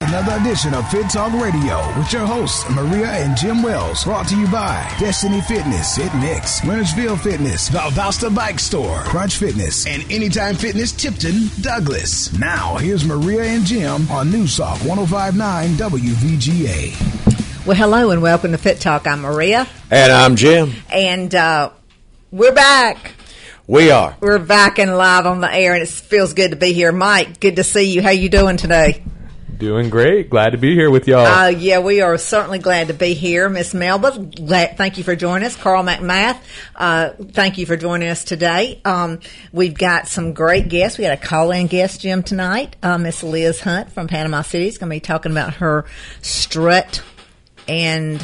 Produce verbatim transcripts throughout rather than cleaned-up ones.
another edition of Fit Talk Radio with your hosts, Maria and Jim Wells. Brought to you by Destiny Fitness, It Mix, Wintersville Fitness, Valdosta Bike Store, Crunch Fitness, and Anytime Fitness, Tipton, Douglas. Now, here's Maria and Jim on News Talk one oh five point nine W V G A. Well, hello and welcome to Fit Talk. I'm Maria. And I'm Jim. And uh, we're back. We are. We're back and live on the air, and it feels good to be here. Mike, good to see you. How you doing today? Doing great. Glad to be here with y'all. Uh, yeah, we are certainly glad to be here. Miss Melba, glad, thank you for joining us. Carl McMath, uh, thank you for joining us today. Um, we've got some great guests. We got a call-in guest, Jim, tonight. Uh, Miss Liz Hunt from Panama City is going to be talking about her strut and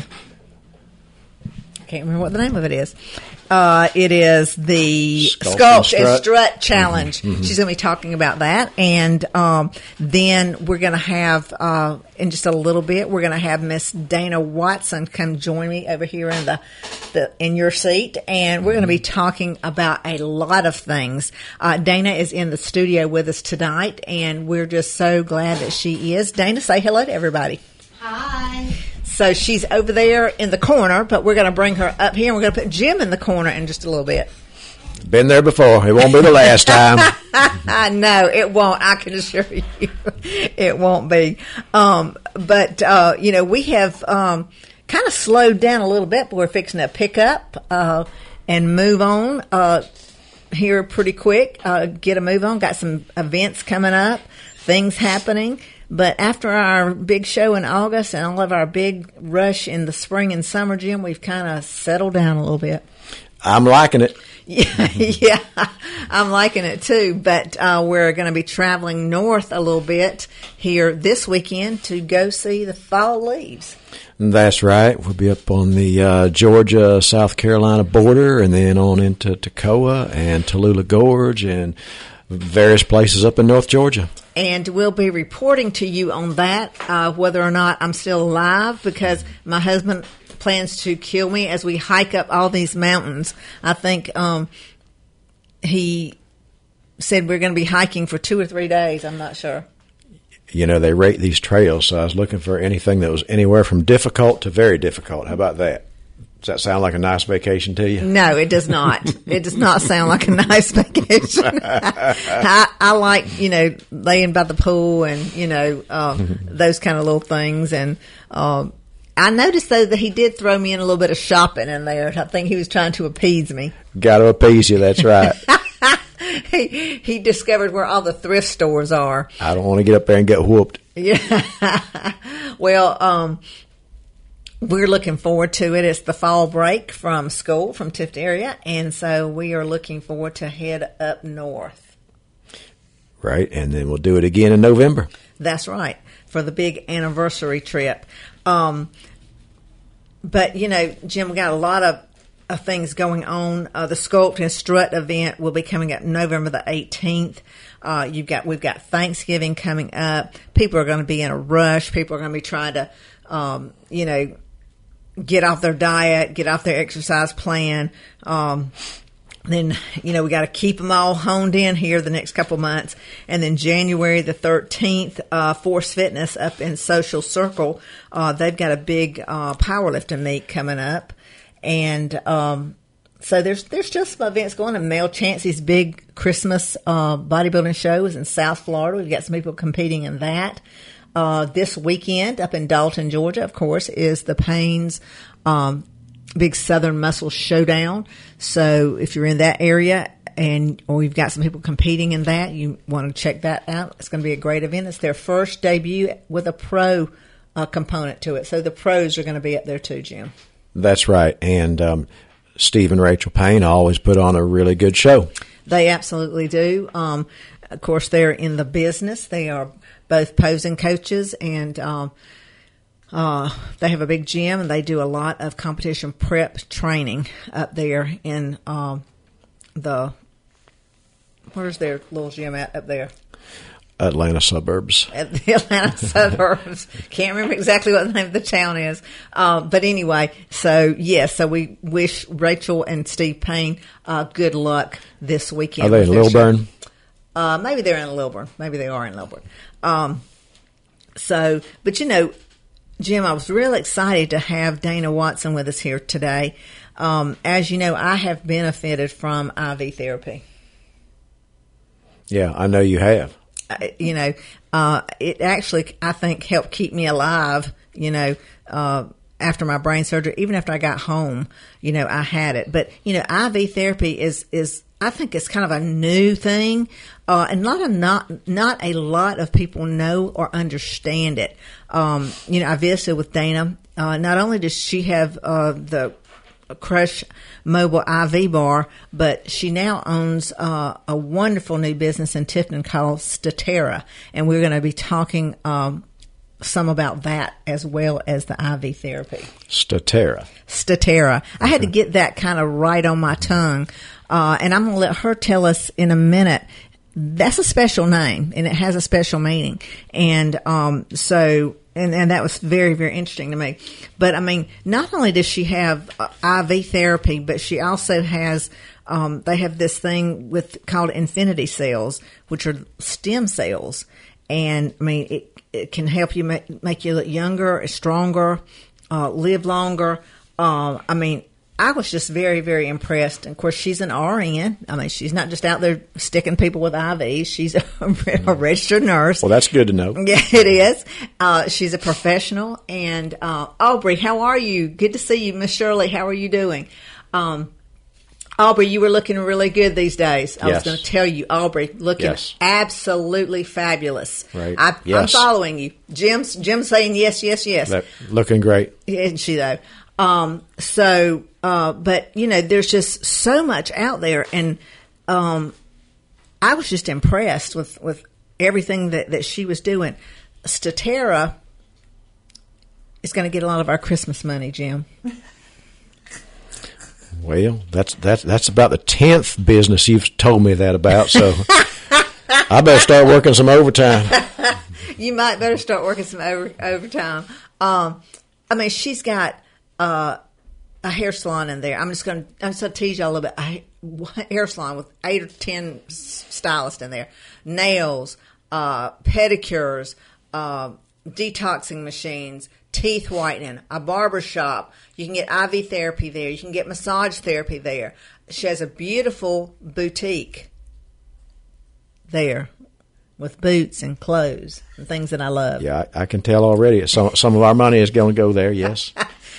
I can't remember what the name of it is. Uh, it is the Sculpt Sculpt and Strut, and Strut Challenge. Mm-hmm, mm-hmm. She's going to be talking about that. And um, then we're going to have, uh, in just a little bit, we're going to have Miss Dana Watson come join me over here in the, the in your seat. And we're going to be talking about a lot of things. Uh, Dana is in the studio with us tonight, and we're just so glad that she is. Dana, say hello to everybody. Hi. So she's over there in the corner, but we're going to bring her up here, and we're going to put Jim in the corner in just a little bit. Been there before. It won't be the last time. I know it won't. I can assure you, it won't be. Um, but uh, you know, we have um, kind of slowed down a little bit, but we're fixing to pick up uh, and move on uh, here pretty quick. Uh, get a move on. Got some events coming up, things happening. But after our big show in August and all of our big rush in the spring and summer, Jim, we've kind of settled down a little bit. I'm liking it. Yeah, yeah, I'm liking it too. But uh, we're going to be traveling north a little bit here this weekend to go see the fall leaves. That's right. We'll be up on the uh, Georgia-South Carolina border and then on into Toccoa and Tallulah Gorge and various places up in North Georgia. And we'll be reporting to you on that, uh, whether or not I'm still alive, because my husband plans to kill me as we hike up all these mountains. I think um, he said we're going to be hiking for two or three days. I'm not sure. You know, they rate these trails, so I was looking for anything that was anywhere from difficult to very difficult. How about that? Does that sound like a nice vacation to you? No, it does not. It does not sound like a nice vacation. I, I like, you know, laying by the pool and, you know, uh, those kind of little things. And um, I noticed, though, that he did throw me in a little bit of shopping in there. I think he was trying to appease me. Got to appease you, that's right. he, he discovered where all the thrift stores are. I don't want to get up there and get whooped. Yeah. Well, um, we're looking forward to it. It's the fall break from school, from Tift area, and so we are looking forward to head up north. Right, and then we'll do it again in November. That's right, for the big anniversary trip. Um, but, you know, Jim, we got a lot of, of things going on. Uh, the Sculpt and Strut event will be coming up November the eighteenth. Uh, you've got We've got Thanksgiving coming up. People are going to be in a rush. People are going to be trying to, um, you know, get off their diet, get off their exercise plan. Um, then, you know, we got to keep them all honed in here the next couple months. And then January the thirteenth, uh, Force Fitness up in Social Circle, uh, they've got a big, uh, powerlifting meet coming up. And, um, so there's, there's just some events going on. Mel Chancey's big Christmas, uh, bodybuilding show is in South Florida. We've got some people competing in that. Uh, this weekend up in Dalton, Georgia, of course, is the Paynes um, Big Southern Muscle Showdown. So if you're in that area and or you've got some people competing in that, you want to check that out. It's going to be a great event. It's their first debut with a pro uh, component to it. So the pros are going to be up there too, Jim. That's right. And um, Steve and Rachel Payne always put on a really good show. They absolutely do. Um, of course, they're in the business. They are both posing coaches, and um, uh, they have a big gym, and they do a lot of competition prep training up there in um, the, where's their little gym at up there? Atlanta suburbs. At the Atlanta suburbs. Can't remember exactly what the name of the town is. Um, but anyway, so yes, yeah, so we wish Rachel and Steve Payne uh, good luck this weekend. Are they in Lilburn? Uh, maybe they're in Lilburn. Maybe they are in Lilburn. Um, So, but you know, Jim, I was real excited to have Dana Watson with us here today. Um, as you know, I have benefited from I V therapy. Yeah, I know you have. Uh, you know, uh, it actually, I think, helped keep me alive, you know, uh, after my brain surgery. Even after I got home, you know, I had it. But, you know, I V therapy is, is I think it's kind of a new thing. Uh, and not a, not, not a lot of people know or understand it. Um, you know, I visited with Dana. Uh, not only does she have, uh, the Crush mobile I V bar, but she now owns uh, a wonderful new business in Tifton called Statera, and we're going to be talking um, some about that as well as the I V therapy. Statera. Statera. I had to get that kind of right on my tongue, uh, and I'm going to let her tell us in a minute. That's a special name, and it has a special meaning, and um, so. And, and that was very, very interesting to me. But, I mean, not only does she have uh, I V therapy, but she also has, um, they have this thing with called infinity cells, which are stem cells. And, I mean, it, it can help you make, make you look younger, stronger, uh, live longer. Uh, I mean, I was just very, very impressed. And, of course, she's an R N. I mean, she's not just out there sticking people with I Vs. She's a, a registered nurse. Well, that's good to know. Yeah, it is. Uh, she's a professional. And uh, Aubrey, how are you? Good to see you. Miss Shirley, how are you doing? Um, Aubrey, you were looking really good these days. I yes. was going to tell you, Aubrey, looking yes. absolutely fabulous. Right. I, yes. I'm following you. Jim's, Jim's saying yes, yes, yes. That, looking great. Isn't she, though? Um, so, uh, but, you know, there's just so much out there. And um, I was just impressed with, with everything that, that she was doing. Statera is going to get a lot of our Christmas money, Jim. Well, that's that's that's about the tenth business you've told me that about, so I better start working some overtime. You might better start working some over, overtime. Um, I mean, she's got uh, a hair salon in there. I'm just going to I'm just going to tease you a little bit. A hair salon with eight or ten stylists in there, nails, uh, pedicures, uh, detoxing machines, teeth whitening, a barber shop. You can get I V therapy there. You can get massage therapy there. She has a beautiful boutique there with boots and clothes and things that I love. Yeah, I, I can tell already. Some some of our money is going to go there. Yes.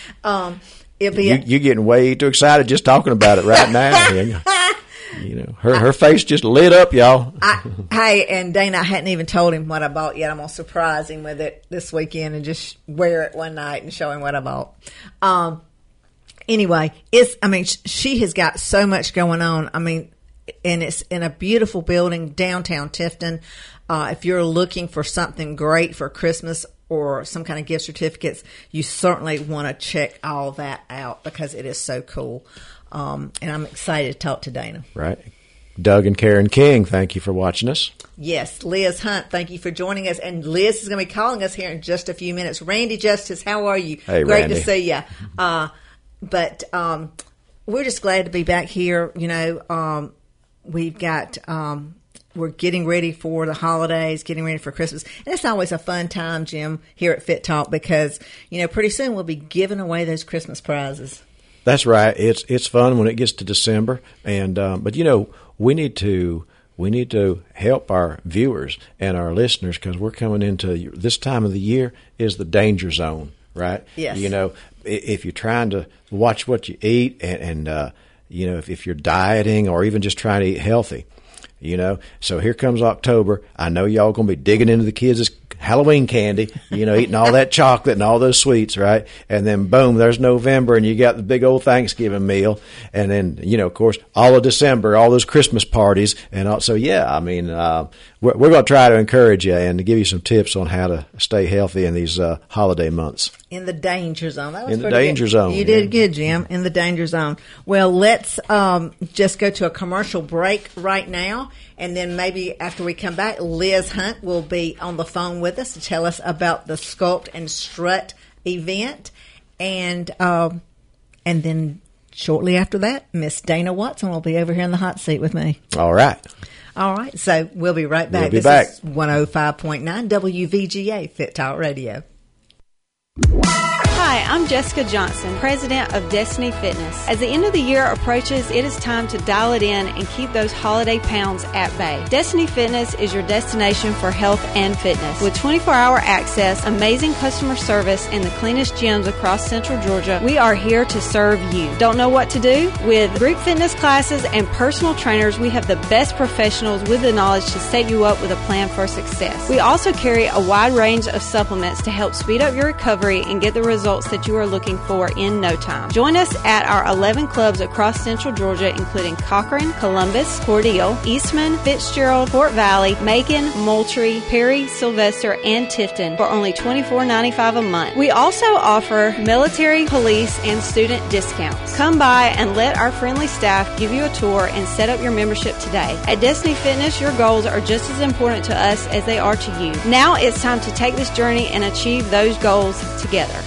um, it'll be you, a- you're getting way too excited just talking about it right now. You know, her her face just lit up, y'all. I, hey, and Dana, I hadn't even told him what I bought yet. I'm going to surprise him with it this weekend and just wear it one night and show him what I bought. Um, anyway, it's, I mean, she has got so much going on. I mean, and it's in a beautiful building, downtown Tifton. Uh, if you're looking for something great for Christmas or some kind of gift certificates, you certainly want to check all that out because it is so cool. Um, and I'm excited to talk to Dana. Right. Doug and Karen King, thank you for watching us. Yes, Liz Hunt, thank you for joining us. And Liz is going to be calling us here in just a few minutes. Randy Justice, how are you? Hey, Great Randy. to see you. Uh, but um, we're just glad to be back here. You know, um, we've got... Um, we're getting ready for the holidays, getting ready for Christmas. And it's always a fun time, Jim, here at Fit Talk because, you know, pretty soon we'll be giving away those Christmas prizes. That's right. It's it's fun when it gets to December, and um, but you know we need to we need to help our viewers and our listeners because we're coming into this time of the year is the danger zone, right? Yes. You know, if you're trying to watch what you eat, and, and uh, you know if, if you're dieting or even just trying to eat healthy. You know, so here comes October. I know y'all going to be digging into the kids' Halloween candy, you know, eating all that chocolate and all those sweets, right? And then, boom, there's November, and you got the big old Thanksgiving meal. And then, you know, of course, all of December, all those Christmas parties. And also, yeah, I mean, uh, we're, we're going to try to encourage you and to give you some tips on how to stay healthy in these uh, holiday months. In the danger zone. That was in the pretty danger good. zone. You did yeah. good, Jim, in the danger zone. Well, let's um, just go to a commercial break right now. And then maybe after we come back, Liz Hunt will be on the phone with us to tell us about the Sculpt and Strut event. And um, and then shortly after that, Miss Dana Watson will be over here in the hot seat with me. All right. All right, so we'll be right back. We'll be this back. is one oh five point nine W V G A Fit Talk Radio. Hi, I'm Jessica Johnson, president of Destiny Fitness. As the end of the year approaches, it is time to dial it in and keep those holiday pounds at bay. Destiny Fitness is your destination for health and fitness. With twenty-four hour access, amazing customer service, and the cleanest gyms across Central Georgia, we are here to serve you. Don't know what to do? With group fitness classes and personal trainers, we have the best professionals with the knowledge to set you up with a plan for success. We also carry a wide range of supplements to help speed up your recovery and get the results that you are looking for in no time. Join us at our eleven clubs across Central Georgia, including Cochran, Columbus, Cordele, Eastman, Fitzgerald, Fort Valley, Macon, Moultrie, Perry, Sylvester, and Tifton for only twenty-four ninety-five a month. We also offer military, police, and student discounts. Come by and let our friendly staff give you a tour and set up your membership today. At Destiny Fitness, your goals are just as important to us as they are to you. Now it's time to take this journey and achieve those goals together.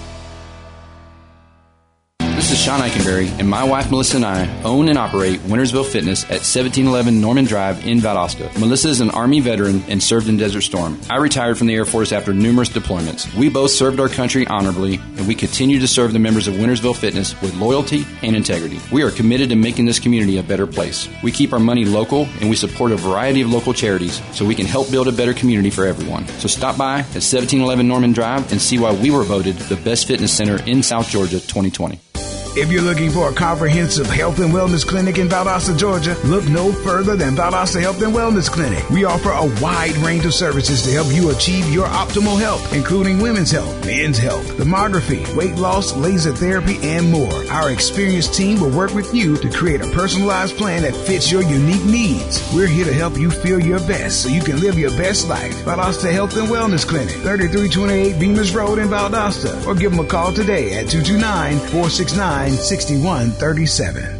This is Sean Eikenberry, and my wife Melissa and I own and operate Wintersville Fitness at seventeen eleven Norman Drive in Valdosta. Melissa is an Army veteran and served in Desert Storm. I retired from the Air Force after numerous deployments. We both served our country honorably, and we continue to serve the members of Wintersville Fitness with loyalty and integrity. We are committed to making this community a better place. We keep our money local, and we support a variety of local charities so we can help build a better community for everyone. So stop by at seventeen eleven Norman Drive and see why we were voted the best fitness center in South Georgia twenty twenty. If you're looking for a comprehensive health and wellness clinic in Valdosta, Georgia, look no further than Valdosta Health and Wellness Clinic. We offer a wide range of services to help you achieve your optimal health, including women's health, men's health, thermography, weight loss, laser therapy, and more. Our experienced team will work with you to create a personalized plan that fits your unique needs. We're here to help you feel your best so you can live your best life. Valdosta Health and Wellness Clinic, thirty-three twenty-eight Bemis Road in Valdosta. Or give them a call today at two two nine, four six nine, six one three seven.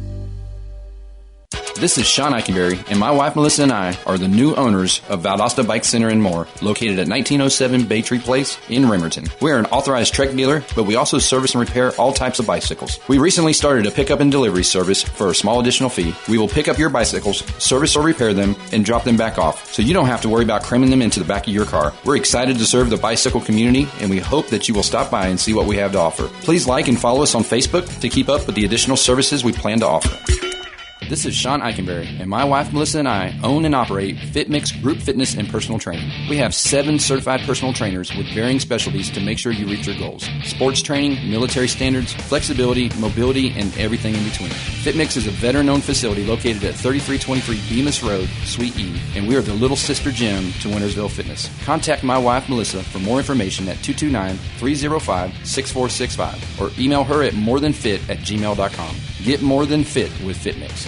This is Sean Eikenberry, and my wife Melissa and I are the new owners of Valdosta Bike Center and More, located at nineteen oh seven Baytree Place in Remerton. We are an authorized Trek dealer, but we also service and repair all types of bicycles. We recently started a pickup and delivery service for a small additional fee. We will pick up your bicycles, service or repair them, and drop them back off, so you don't have to worry about cramming them into the back of your car. We're excited to serve the bicycle community, and we hope that you will stop by and see what we have to offer. Please like and follow us on Facebook to keep up with the additional services we plan to offer. This is Sean Eikenberry, and my wife Melissa and I own and operate FitMix Group Fitness and Personal Training. We have seven certified personal trainers with varying specialties to make sure you reach your goals. Sports training, military standards, flexibility, mobility, and everything in between. FitMix is a veteran-owned facility located at thirty-three twenty-three Bemis Road, Suite E, and we are the little sister gym to Wintersville Fitness. Contact my wife Melissa for more information at two two nine, three oh five, six four six five or email her at morethanfit at gmail dot com. Get more than fit with FitMix.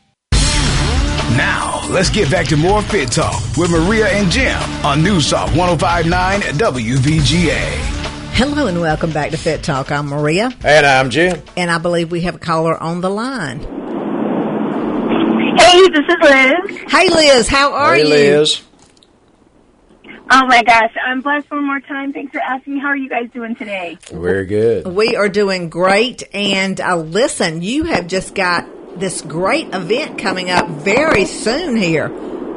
Now, let's get back to more Fit Talk with Maria and Jim on News Talk one oh five point nine W V G A. Hello and welcome back to Fit Talk. I'm Maria. And I'm Jim. And I believe we have a caller on the line. Hey, this is Liz. Hey, Liz. How are hey, you? Hey, Liz. Oh, my gosh. I'm blessed one more time. Thanks for asking. How are you guys doing today? Very good. We are doing great. And uh, listen, you have just got this great event coming up very soon here.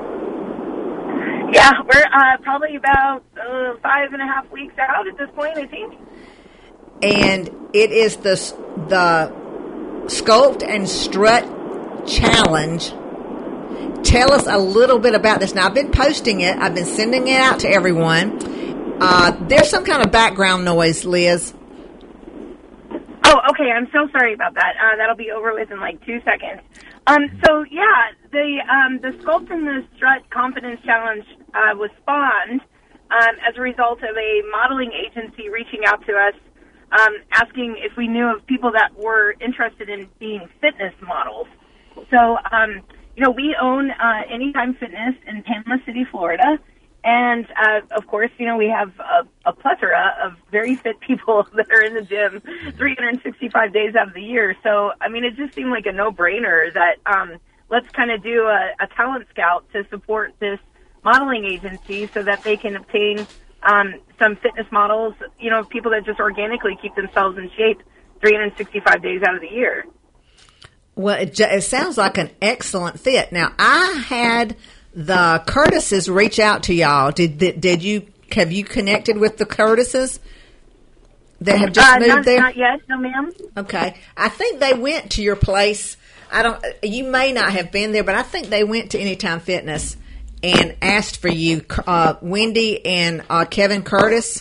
Yeah, we're uh, probably about uh, five and a half weeks out at this point, I think. And it is the, the Sculpt and Strut Challenge. Tell us a little bit about this. Now, I've been posting it. I've been sending it out to everyone. Uh, there's some kind of background noise, Liz. Oh, okay. I'm so sorry about that. Uh, that'll be over with in like two seconds. Um, so, yeah, the um, the Sculpt and the Strut Confidence Challenge uh, was spawned um, as a result of a modeling agency reaching out to us, um, asking if we knew of people that were interested in being fitness models. So, um, you know, we own uh, Anytime Fitness in Panama City, Florida. And, uh, of course, you know, we have a, a plethora of very fit people that are in the gym three hundred sixty-five days out of the year. So, I mean, it just seemed like a no-brainer that um, let's kind of do a, a talent scout to support this modeling agency so that they can obtain um, some fitness models, you know, people that just organically keep themselves in shape three hundred sixty-five days out of the year. Well, it, it sounds like an excellent fit. Now, I had the Curtises reach out to y'all. Did did, did you have you connected with the Curtises that have just uh, moved not, there? Not yet, no, ma'am. Okay, I think they went to your place. I don't. You may not have been there, but I think they went to Anytime Fitness and asked for you, uh, Wendy and uh, Kevin Curtis.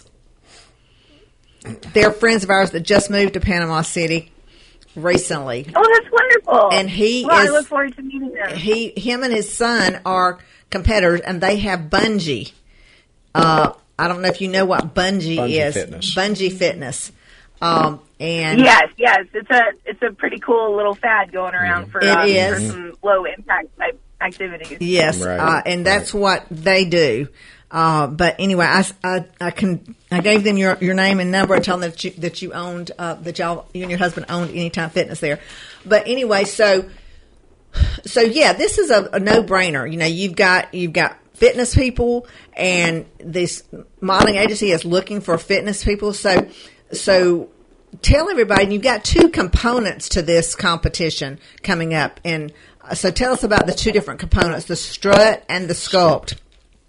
They're friends of ours that just moved to Panama City recently. Oh, that's wonderful. And he well, is. I look forward to meeting them. He, him, and his son are competitors, and they have Bungee. Uh, I don't know if you know what Bungee, Bungee is. Fitness. Bungee Fitness. Um, and yes, yes, it's a it's a pretty cool little fad going around for, It um, is. for some low impact type activities. Yes, Right. uh, and that's Right. what they do. Uh, but anyway, I, I, I can I gave them your, your name and number and told them that you that you owned uh, that y'all you and your husband owned Anytime Fitness there. But anyway, so so yeah, this is a, a no brainer. You know, you've got you've got fitness people, and this modeling agency is looking for fitness people. So so tell everybody, and you've got two components to this competition coming up, and so tell us about the two different components: the strut and the sculpt.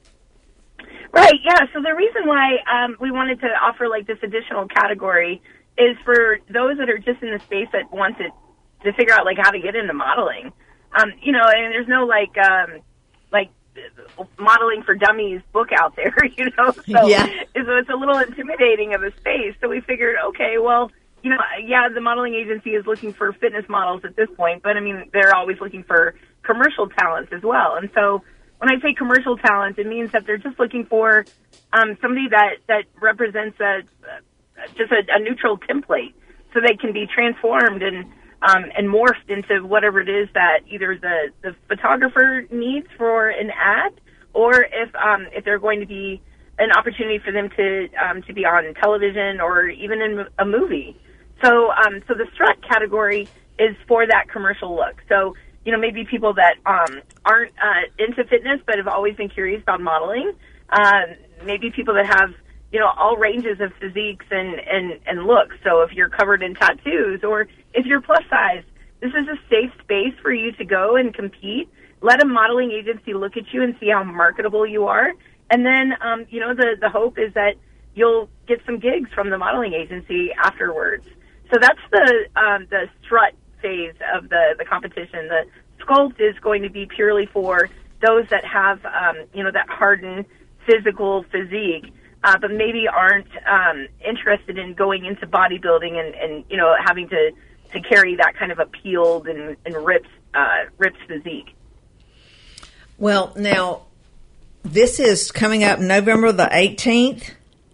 Right, yeah. So the reason why um, we wanted to offer like this additional category is for those that are just in the space that want to to figure out like how to get into modeling. Um, you know, and there's no like um, like modeling for dummies book out there. You know, so, Yeah. so it's a little intimidating of a space. So we figured, okay, well, you know, yeah, the modeling agency is looking for fitness models at this point, but I mean, they're always looking for commercial talents as well, and so. When I say commercial talent, it means that they're just looking for um, somebody that, that represents a, just a, a neutral template, so they can be transformed and um, and morphed into whatever it is that either the, the photographer needs for an ad, or if um, if they're going to be an opportunity for them to um, to be on television or even in a movie. So um, so the strut category is for that commercial look. So. You know, maybe people that um, aren't uh, into fitness but have always been curious about modeling. Uh, maybe people that have, you know, all ranges of physiques and, and, and looks. So if you're covered in tattoos or if you're plus size, this is a safe space for you to go and compete. Let a modeling agency look at you and see how marketable you are. And then, um, you know, the, the hope is that you'll get some gigs from the modeling agency afterwards. So that's the um, the strut phase of the, the competition. The sculpt is going to be purely for those that have, um, you know, that hardened physical physique, uh, but maybe aren't um, interested in going into bodybuilding and, and, you know, having to, to carry that kind of a peeled and, and ripped, uh, ripped physique. Well, now, this is coming up November the eighteenth.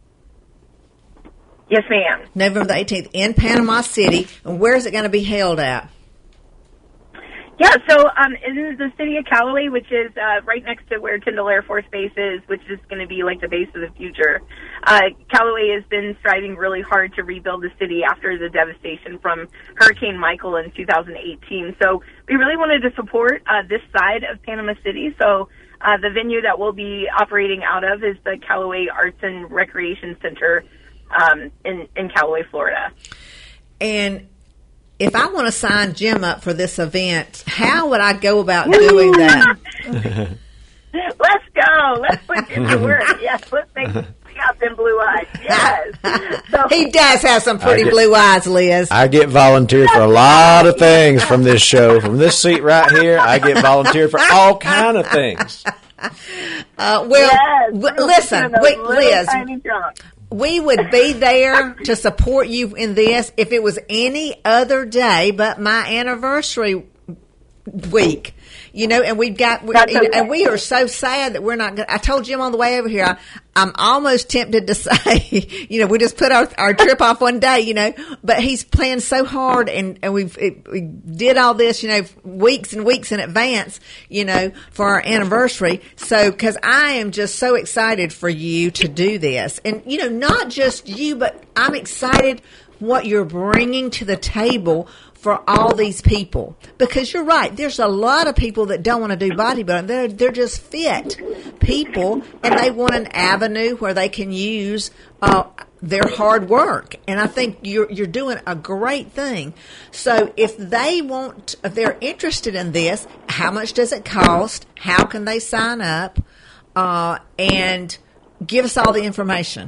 Yes, ma'am. November the eighteenth in Panama City. And where is it going to be held at? Yeah, so um, in the city of Callaway, which is uh, right next to where Tyndall Air Force Base is, which is going to be like the base of the future. Uh, Callaway has been striving really hard to rebuild the city after the devastation from Hurricane Michael in two thousand eighteen. So we really wanted to support uh, this side of Panama City. So uh, the venue that we'll be operating out of is the Callaway Arts and Recreation Center um, in, in Callaway, Florida. And if I want to sign Jim up for this event, how would I go about doing that? Let's go. Let's put you to work. Yes, let's make see out them blue eyes. Yes. So, He does have some pretty I get- blue eyes, Liz. I get volunteered for a lot of things from this show. From this seat right here, I get volunteered for all kind of things. Uh, well, yes, w- listen, those wait, little Liz, tiny trunks. we would be there to support you in this if it was any other day but my anniversary week. You know, and we've got, we, That's okay. and we are so sad that we're not going to, I told Jim on the way over here, I, I'm almost tempted to say, you know, we just put our, our trip off one day, you know, but he's planned so hard and, and we've, it, we did all this, you know, weeks and weeks in advance, you know, for our anniversary. So, cause I am just so excited for you to do this. And, you know, not just you, but I'm excited what you're bringing to the table for all these people, because you're right. There's a lot of of people that don't want to do bodybuilding. They're, they're just fit people, and they want an avenue where they can use uh, their hard work. And I think you're you're doing a great thing. So if they want, if they're interested in this, how much does it cost? How can they sign up? Uh, and give us all the information.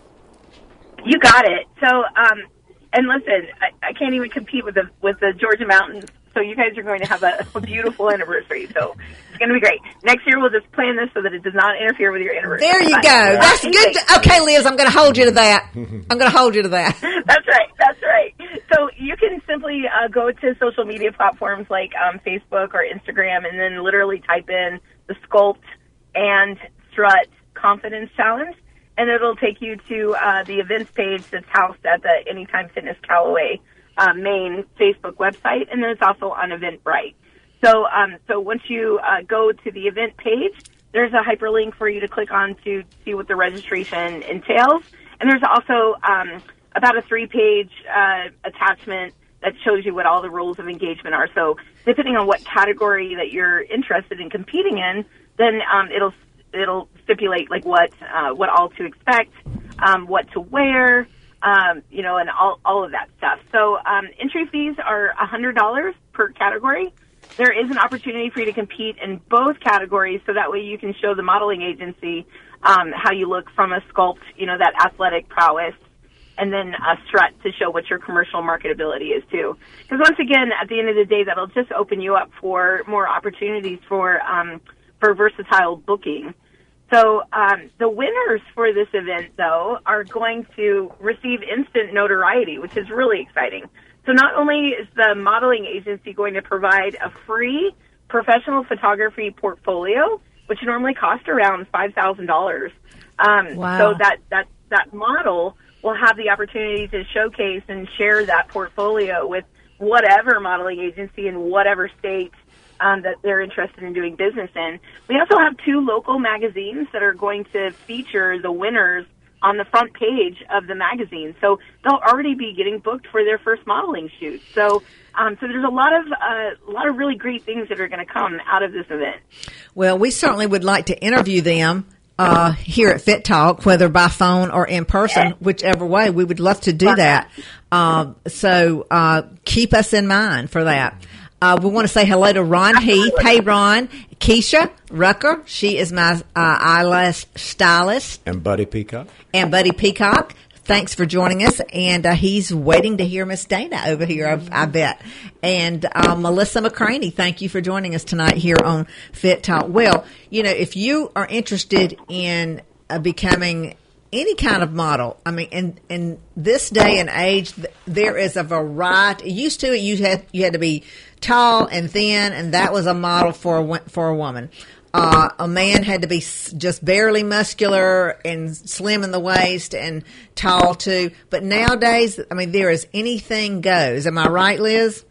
You got it. So, um, and listen, I, I can't even compete with the with the Georgia mountains. So you guys are going to have a, a beautiful anniversary. So it's going to be great. Next year we'll just plan this so that it does not interfere with your anniversary. There you go. That's good. To, okay, Liz, I'm going to hold you to that. I'm going to hold you to that. That's right. That's right. So you can simply uh, go to social media platforms like um, Facebook or Instagram, and then literally type in the Sculpt and Strut Confidence Challenge, and it'll take you to uh, the events page that's housed at the Anytime Fitness Callaway uh, main Facebook website, and then it's also on Eventbrite. So, um, so once you uh, go to the event page, there's a hyperlink for you to click on to see what the registration entails, and there's also um, about a three-page uh, attachment that shows you what all the rules of engagement are. So, depending on what category that you're interested in competing in, then um, it'll it'll stipulate like what uh, what all to expect, um, what to wear, um, you know, and all all of that stuff. So um, entry fees are a hundred dollars per category. There is an opportunity for you to compete in both categories, so that way you can show the modeling agency um, how you look from a sculpt, you know, that athletic prowess, and then a strut to show what your commercial marketability is too. Because once again, at the end of the day, that'll just open you up for more opportunities for um, for versatile booking. So um, the winners for this event, though, are going to receive instant notoriety, which is really exciting. So not only is the modeling agency going to provide a free professional photography portfolio, which normally costs around five thousand dollars. Um, wow. So that, that, that model will have the opportunity to showcase and share that portfolio with whatever modeling agency in whatever state Um, that they're interested in doing business in. We also have two local magazines that are going to feature the winners on the front page of the magazine. So they'll already be getting booked for their first modeling shoot. So, um, so there's a lot of uh, a lot of really great things that are going to come out of this event. Well, we certainly would like to interview them uh, here at Fit Talk, whether by phone or in person, yeah. whichever way. We would love to do Love that. that. Um, so uh, keep us in mind for that. Uh, we want to say hello to Ron Heath. Hey, Ron. Keisha Rucker. She is my uh, eyelash stylist. And Buddy Peacock. And Buddy Peacock. Thanks for joining us. And uh, he's waiting to hear Miss Dana over here, I, I bet. And uh, Melissa McCraney, thank you for joining us tonight here on Fit Talk. Well, you know, if you are interested in uh, becoming any kind of model, I mean, in in this day and age, there is a variety. Used to, you had you had to be tall and thin, and that was a model for a, for a woman. Uh, a man had to be just barely muscular and slim in the waist and tall too. But nowadays, I mean, there is anything goes. Am I right, Liz?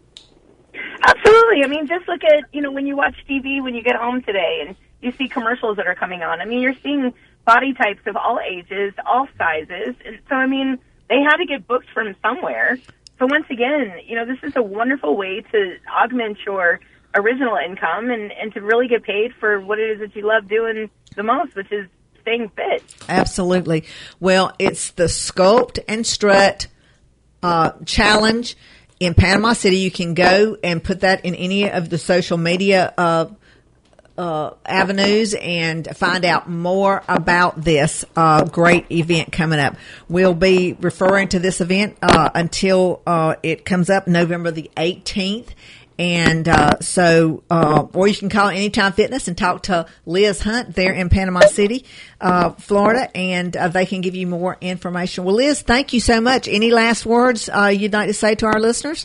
Absolutely. I mean, just look at, you know, when you watch T V when you get home today and you see commercials that are coming on. I mean, you're seeing body types of all ages, all sizes. And so, I mean, they had to get booked from somewhere. So once again, you know, this is a wonderful way to augment your original income and, and to really get paid for what it is that you love doing the most, which is staying fit. Absolutely. Well, it's the Sculpt and Strut uh, Challenge in Panama City. You can go and put that in any of the social media uh Uh, avenues and find out more about this uh, great event coming up. We'll be referring to this event uh, until uh, it comes up November the eighteenth. And uh, so, uh, or you can call Anytime Fitness and talk to Liz Hunt there in Panama City, uh, Florida, and uh, they can give you more information. Well, Liz, thank you so much. Any last words uh, you'd like to say to our listeners?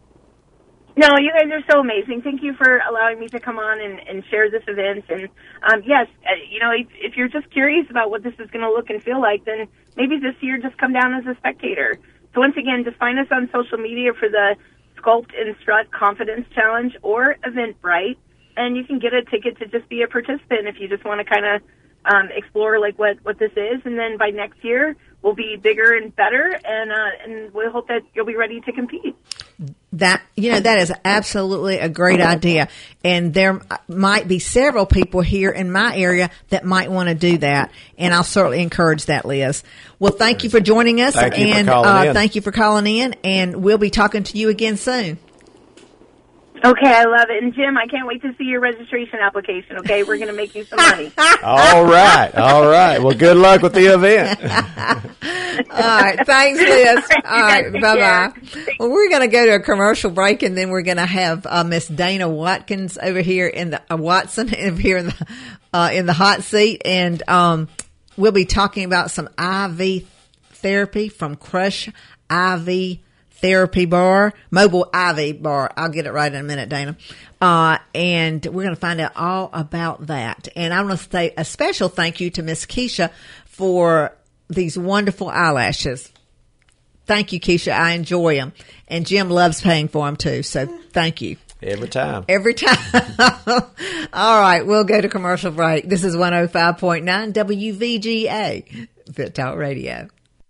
No, you guys are so amazing. Thank you for allowing me to come on and, and share this event. And, um, yes, uh, you know, if, if you're just curious about what this is going to look and feel like, then maybe this year just come down as a spectator. So once again, just find us on social media for the Sculpt and Strut Confidence Challenge or Eventbrite, and you can get a ticket to just be a participant if you just want to kind of um, explore, like, what, what this is. And then by next year, we'll be bigger and better, and uh, and we hope that you'll be ready to compete. That, you know, that is absolutely a great idea. And there might be several people here in my area that might want to do that. And I'll certainly encourage that, Liz. Well, thank you for joining us. Thank you and for calling uh, in. thank you for calling in. And we'll be talking to you again soon. Okay, I love it. And Jim, I can't wait to see your registration application, okay? We're going to make you some money. All right. All right. Well, good luck with the event. All right. Thanks, Liz. All right. Bye-bye. Well, we're going to go to a commercial break, and then we're going to have uh, Miss Dana Watkins over here in the uh, Watson over here in the uh, in the hot seat, and um, we'll be talking about some I V therapy from Crush I V Therapy Bar, Mobile I V Bar. I'll get it right in a minute, Dana. Uh, and we're going to find out all about that. And I want to say a special thank you to Miss Keisha for these wonderful eyelashes. Thank you, Keisha. I enjoy them. And Jim loves paying for them too. So thank you. Every time. Every time. All right. We'll go to commercial break. This is one oh five point nine W V G A, Fit Talk Radio.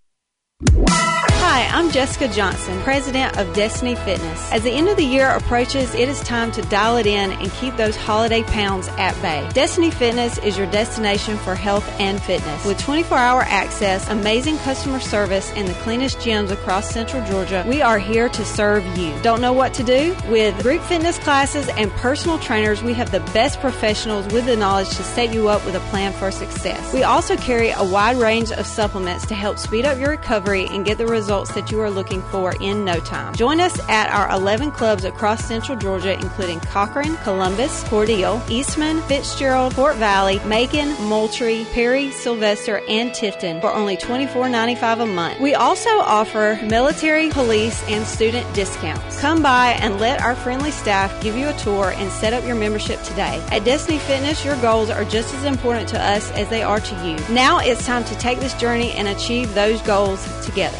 Hi, I'm Jessica Johnson, president of Destiny Fitness. As the end of the year approaches, it is time to dial it in and keep those holiday pounds at bay. Destiny Fitness is your destination for health and fitness. With twenty-four hour access, amazing customer service, and the cleanest gyms across Central Georgia, we are here to serve you. Don't know what to do? With group fitness classes and personal trainers, we have the best professionals with the knowledge to set you up with a plan for success. We also carry a wide range of supplements to help speed up your recovery and get the results that you are looking for in no time. Join us at our eleven clubs across Central Georgia, including Cochran, Columbus, Cordele, Eastman, Fitzgerald, Fort Valley, Macon, Moultrie, Perry, Sylvester, and Tifton for only twenty-four ninety-five a month. We also offer military, police, and student discounts. Come by and let our friendly staff give you a tour and set up your membership today. At Destiny Fitness, your goals are just as important to us as they are to you. Now it's time to take this journey and achieve those goals together.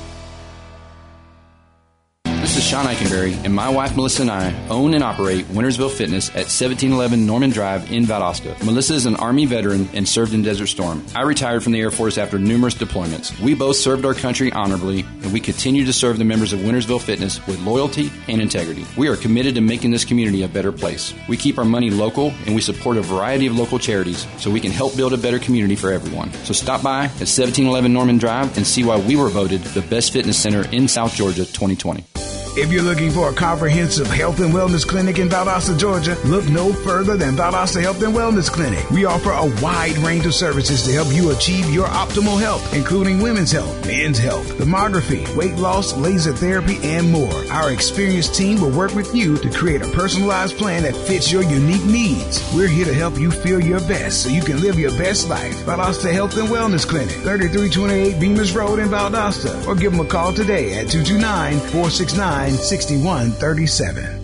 This is Sean Eikenberry, and my wife Melissa and I own and operate Wintersville Fitness at seventeen eleven Norman Drive in Valdosta. Melissa is an Army veteran and served in Desert Storm. I retired from the Air Force after numerous deployments. We both served our country honorably, and we continue to serve the members of Wintersville Fitness with loyalty and integrity. We are committed to making this community a better place. We keep our money local, and we support a variety of local charities so we can help build a better community for everyone. So stop by at seventeen eleven Norman Drive and see why we were voted the best fitness center in South Georgia twenty twenty. If you're looking for a comprehensive health and wellness clinic in Valdosta, Georgia, look no further than Valdosta Health and Wellness Clinic. We offer a wide range of services to help you achieve your optimal health, including women's health, men's health, mammography, weight loss, laser therapy, and more. Our experienced team will work with you to create a personalized plan that fits your unique needs. We're here to help you feel your best so you can live your best life. Valdosta Health and Wellness Clinic, thirty-three twenty-eight Bemis Road in Valdosta. Or give them a call today at two two nine, four six nine, six one three seven.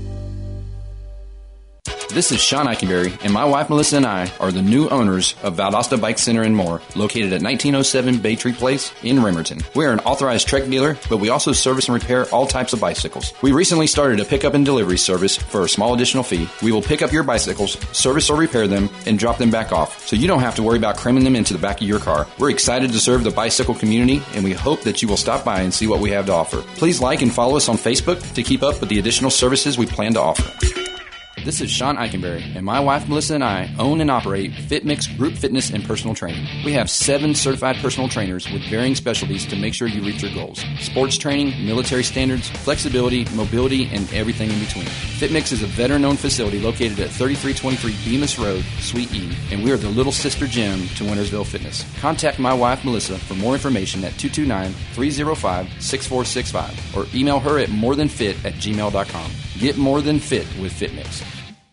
This is Sean Eikenberry, and my wife Melissa and I are the new owners of Valdosta Bike Center and More, located at nineteen oh seven Bay Tree Place in Remerton. We are an authorized Trek dealer, but we also service and repair all types of bicycles. We recently started a pickup and delivery service for a small additional fee. We will pick up your bicycles, service or repair them, and drop them back off, so you don't have to worry about cramming them into the back of your car. We're excited to serve the bicycle community, and we hope that you will stop by and see what we have to offer. Please like and follow us on Facebook to keep up with the additional services we plan to offer. This is Sean Eikenberry, and my wife Melissa and I own and operate FitMix Group Fitness and Personal Training. We have seven certified personal trainers with varying specialties to make sure you reach your goals. Sports training, military standards, flexibility, mobility, and everything in between. FitMix is a veteran-owned facility located at thirty-three twenty-three Bemis Road, Suite E, and we are the little sister gym to Wintersville Fitness. Contact my wife Melissa for more information at two two nine, three oh five, six four six five or email her at morethanfit at gmail dot com. Get more than fit with FitMix.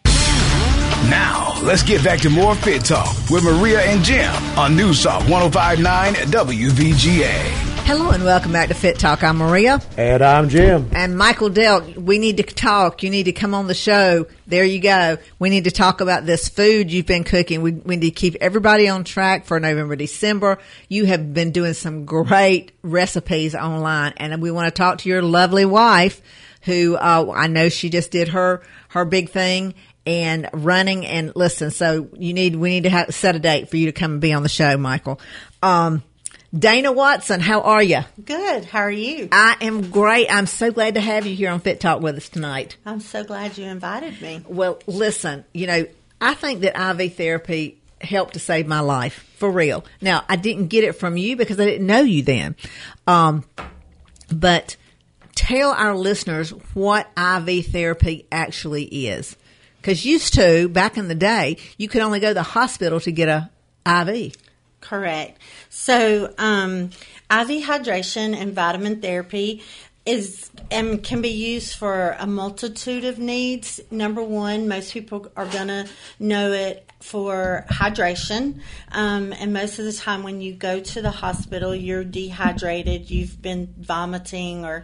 Now, let's get back to more Fit Talk with Maria and Jim on News Talk ten fifty-nine W V G A. Hello and welcome back to Fit Talk. I'm Maria. And I'm Jim. And Michael Delt, we need to talk. You need to come on the show. There you go. We need to talk about this food you've been cooking. We, we need to keep everybody on track for November, December. You have been doing some great recipes online, and we want to talk to your lovely wife who uh, I know she just did her, her big thing and running. And listen, so you need we need to have, set a date for you to come and be on the show, Michael. Um Dana Watson, how are you? Good. How are you? I am great. I'm so glad to have you here on Fit Talk with us tonight. I'm so glad you invited me. Well, listen, you know, I think that I V therapy helped to save my life, for real. Now, I didn't get it from you because I didn't know you then. Um, but tell our listeners what I V therapy actually is. Because used to, back in the day, you could only go to the hospital to get a I V. Correct. So, um, I V hydration and vitamin therapy is and can be used for a multitude of needs. Number one, most people are going to know it for hydration. Um, and most of the time when you go to the hospital, you're dehydrated, you've been vomiting or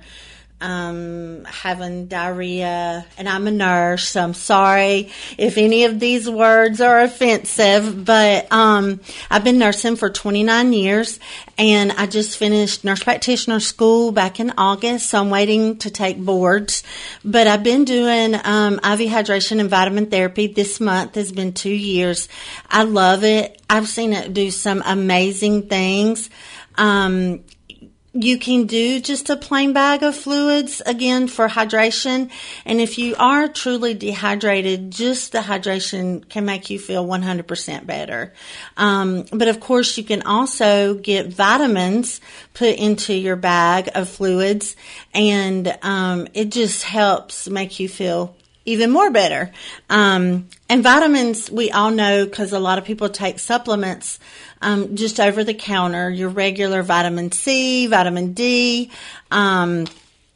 Um, having diarrhea, and I'm a nurse, so I'm sorry if any of these words are offensive, but um, I've been nursing for twenty-nine years, and I just finished nurse practitioner school back in August, so I'm waiting to take boards, but I've been doing um, I V hydration and vitamin therapy. This month has been two years. I love it. I've seen it do some amazing things. Um, You can do just a plain bag of fluids, again, for hydration. And if you are truly dehydrated, just the hydration can make you feel one hundred percent better. Um, but of course, you can also get vitamins put into your bag of fluids, and um, it just helps make you feel even more better. Um, and vitamins, we all know, because a lot of people take supplements um, just over the counter, your regular vitamin C, vitamin D, um,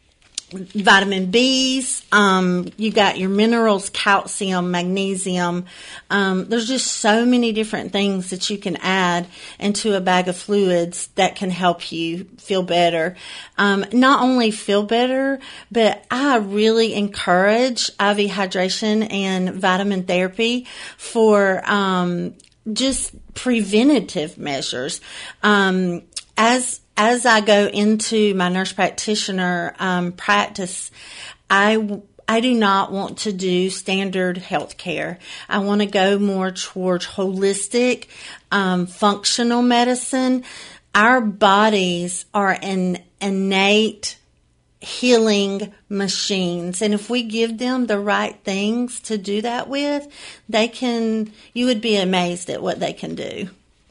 vitamin B's, um, you got your minerals, calcium, magnesium. Um, there's just so many different things that you can add into a bag of fluids that can help you feel better. Um, not only feel better, but I really encourage I V hydration and vitamin therapy for um, just preventative measures. Um, as As I go into my nurse practitioner um, practice, I, I do not want to do standard health care. I want to go more towards holistic, um, functional medicine. Our bodies are an innate healing machines, and if we give them the right things to do that with, they can, you would be amazed at what they can do.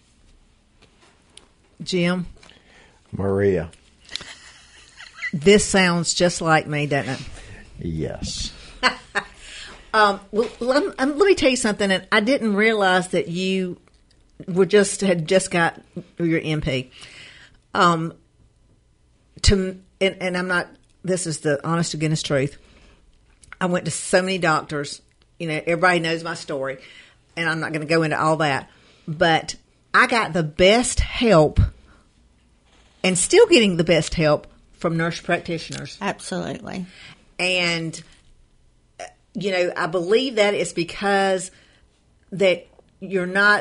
Jim? Maria. This sounds just like me, doesn't it? Yes. um, well, let, um, let me tell you something. And I didn't realize that you were just had just got your M P. Um, to and, and I'm not. This is the honest to goodness truth. I went to so many doctors. You know, everybody knows my story, and I'm not going to go into all that. But I got the best help. And still getting the best help from nurse practitioners. Absolutely. And, you know, I believe that it's because that you're not,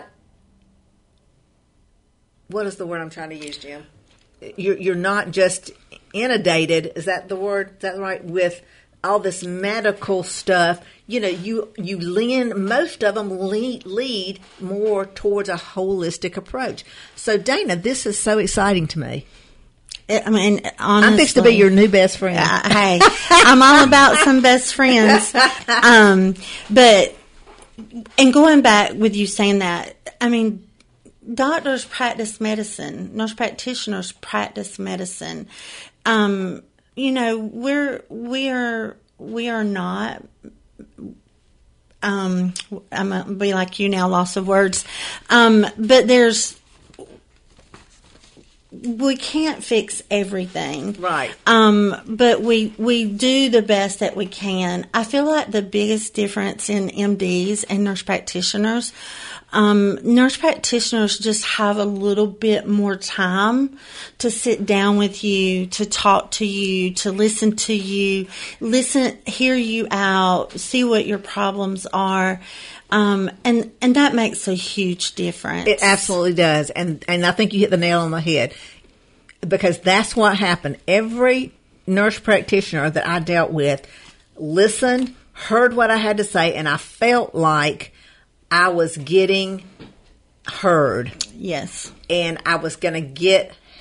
what is the word I'm trying to use, Jim? You're, you're not just inundated, is that the word? Is that right? With all this medical stuff. You know, you, you lean, most of them lead, lead more towards a holistic approach. So, Dana, this is so exciting to me. I mean, honestly, I'm fixed to be your new best friend. Uh, hey, I'm all about some best friends. Um, but, and going back with you saying that, I mean, doctors practice medicine, nurse practitioners practice medicine. Um, you know, we're, we are, we are not, um, I'm going to be like you now, loss of words. Um, but there's, we can't fix everything. Right. Um, but we, we do the best that we can. I feel like the biggest difference in M Ds and nurse practitioners, um, nurse practitioners just have a little bit more time to sit down with you, to talk to you, to listen to you, listen, hear you out, see what your problems are. Um, and, and that makes a huge difference. It absolutely does. And, and I think you hit the nail on the head, because that's what happened. Every nurse practitioner that I dealt with listened, heard what I had to say, and I felt like I was getting heard. Yes. And I was going to get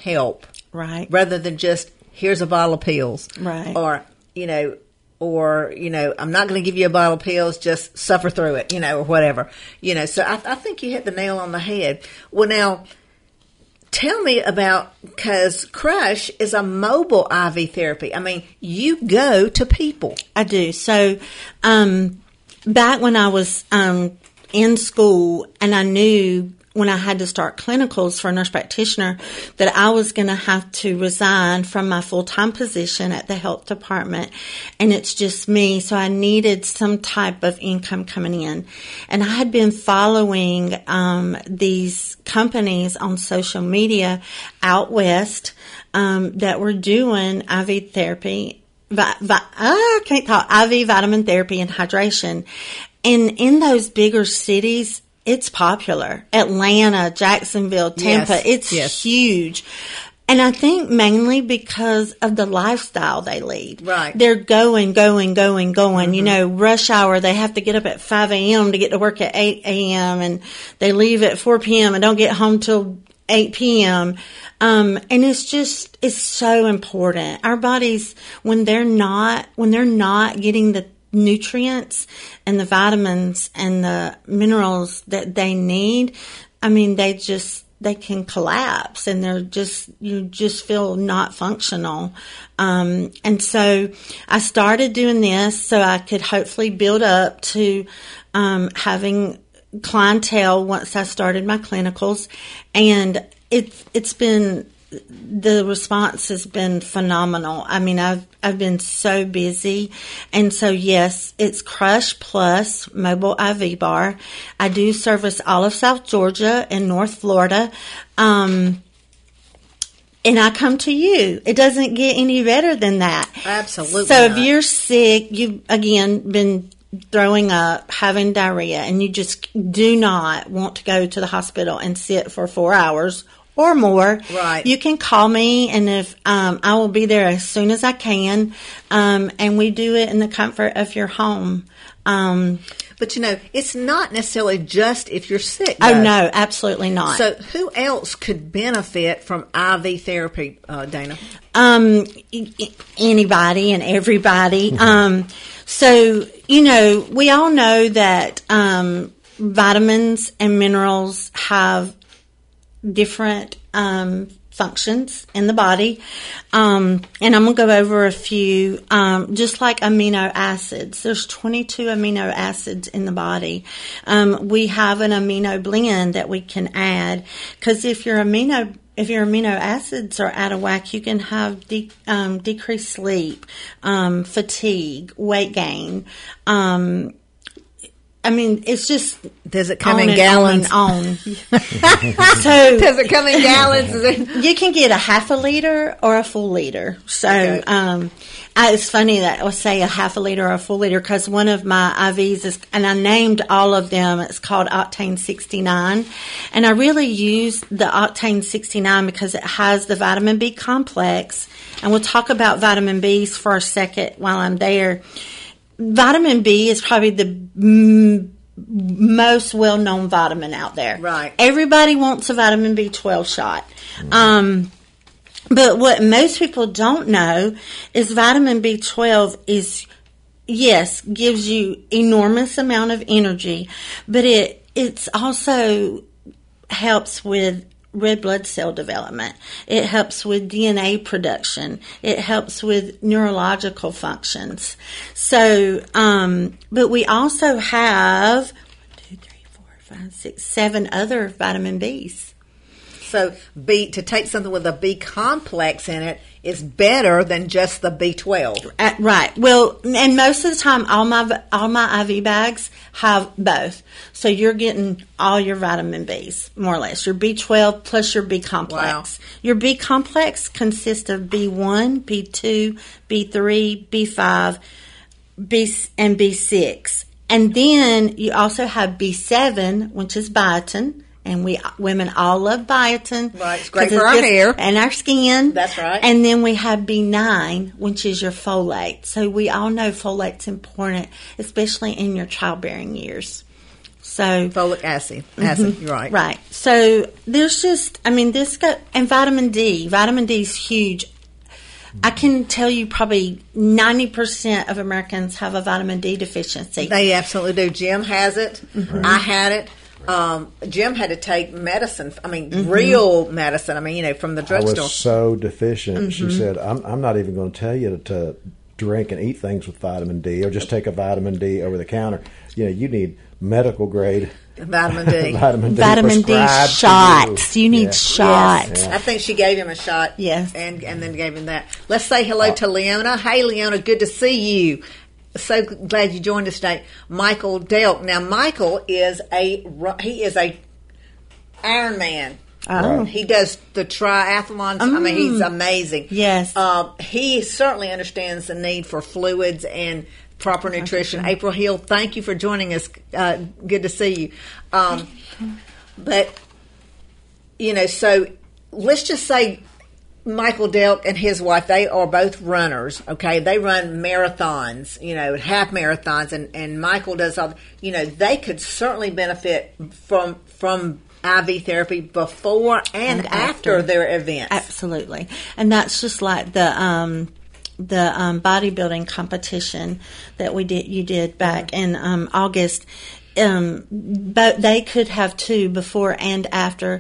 help. Right. Rather than just, here's a bottle of pills. Right. Or, you know, or, you know, I'm not going to give you a bottle of pills, just suffer through it, you know, or whatever. You know, so I, I think you hit the nail on the head. Well, now, tell me about, because Crush is a mobile I V therapy. I mean, you go to people. I do. So, um, back when I was um, in school and I knew when I had to start clinicals for a nurse practitioner that I was going to have to resign from my full-time position at the health department, and it's just me, so I needed some type of income coming in. And I had been following um, these companies on social media out west um, that were doing I V therapy, vi- vi- I can't talk, I V vitamin therapy and hydration. And in those bigger cities, it's popular. Atlanta, Jacksonville, Tampa, yes, it's yes. huge. And I think mainly because of the lifestyle they lead. Right. They're going, going, going, going. Mm-hmm. You know, rush hour, they have to get up at five a.m. to get to work at eight a.m. and they leave at four p.m. and don't get home till eight p.m. Um, and it's just, it's so important. Our bodies, when they're not, when they're not getting the nutrients and the vitamins and the minerals that they need, I mean, they just, they can collapse and they're just, you just feel not functional. Um, and so I started doing this so I could hopefully build up to, um, having clientele once I started my clinicals. And it's, it's been, the response has been phenomenal. I mean, I've I've been so busy. And so, yes, it's Crush Plus Mobile I V Bar. I do service all of South Georgia and North Florida. Um, and I come to you. It doesn't get any better than that. Absolutely So not. if you're sick, you've, again, been throwing up, having diarrhea, and you just do not want to go to the hospital and sit for four hours or more, right, you can call me, and if um, I will be there as soon as I can, um, and we do it in the comfort of your home. Um, but you know, it's not necessarily just if you're sick. Oh though. no, absolutely not. So, who else could benefit from I V therapy, uh, Dana? Um, anybody and everybody. Mm-hmm. Um, so you know, we all know that um, vitamins and minerals have different um, functions in the body. Um, and I'm going to go over a few, um, just like amino acids. There's twenty-two amino acids in the body. Um, we have an amino blend that we can add, because if your amino If your amino acids are out of whack, you can have de- um, decreased sleep, um, fatigue, weight gain. Um, I mean, it's just does it come on in and gallons? On and on. So does it come in gallons? You can get a half a liter or a full liter. So okay. um, I, it's funny that I would say a half a liter or a full liter, because one of my I Vs is, and I named all of them. It's called Octane sixty-nine, and I really use the Octane sixty-nine because it has the vitamin B complex. And we'll talk about vitamin B's for a second while I'm there. Vitamin B is probably the m- most well-known vitamin out there. Right. Everybody wants a vitamin B twelve shot. Um, but what most people don't know is vitamin B twelve is, yes, gives you enormous amount of energy, but it it's also helps with red blood cell development. It helps with D N A production. It helps with neurological functions. So, um, but we also have one, two, three, four, five, six, seven other vitamin B's. So, B to take something with a B complex in it is better than just the B twelve. Uh, right. Well, and most of the time, all my all my I V bags have both. So you're getting all your vitamin B's, more or less. Your B twelve plus your B complex. Wow. Your B complex consists of B one, B two, B three, B five, B and B six. And then you also have B seven, which is biotin. And we women all love biotin. Right, it's great for our hair. And our skin. That's right. And then we have B nine, which is your folate. So we all know folate's important, especially in your childbearing years. So folic acid, acid, mm-hmm, you're right. Right. So there's just, I mean, this got, and vitamin D. Vitamin D is huge. I can tell you probably ninety percent of Americans have a vitamin D deficiency. They absolutely do. Jim has it. Mm-hmm. I had it. Um, Jim had to take medicine. I mean, mm-hmm. real medicine. I mean, you know, from the drugstore. I was so deficient. Mm-hmm. She said, I'm, I'm not even going to tell you to drink and eat things with vitamin D or just take a vitamin D over the counter. You know, you need medical grade vitamin D. vitamin D, vitamin D shots. You. you need yeah. shots. Yes. Yeah. I think she gave him a shot. Yes. And, and then gave him that. Let's say hello uh, to Leona. Hey, Leona, good to see you. So glad you joined us today. Michael Delk. Now, Michael is a, he is a Ironman. Oh. He does the triathlons. Mm. I mean, he's amazing. Yes. Uh, he certainly understands the need for fluids and proper nutrition. Okay. April Hill, thank you for joining us. Uh, good to see you. Um, but, you know, so let's just say Michael Delk and his wife, they are both runners, okay? They run marathons, you know, half marathons, and, and Michael does all, you know, they could certainly benefit from from I V therapy before and, and after, after their events. Absolutely. And that's just like the um, the um, bodybuilding competition that we did. You did back mm-hmm. in um, August. Um, but they could have too before and after.